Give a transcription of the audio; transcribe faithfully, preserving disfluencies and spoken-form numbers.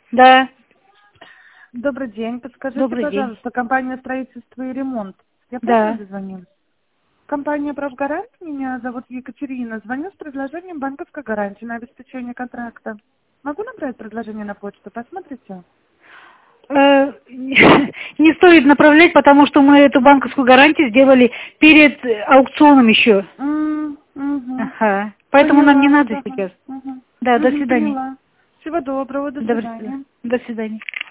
Да. Добрый день. Подскажите, Добрый день. пожалуйста, компания «Строительство и ремонт». Я правильно Да. дозвонилась? Компания «Правгарант». Меня зовут Екатерина. Звоню с предложением банковской гарантии на обеспечение контракта. Могу набрать предложение на почту? Посмотрите. Э, Не стоит направлять, потому что мы эту банковскую гарантию сделали перед э, аукционом еще. М, мгм. Ага. Поэтому нам не Поняла вас. надо Ага. сейчас. Мгм. Да, до Мгм, свидания. поняла. Всего доброго. До До, свидания. до свидания.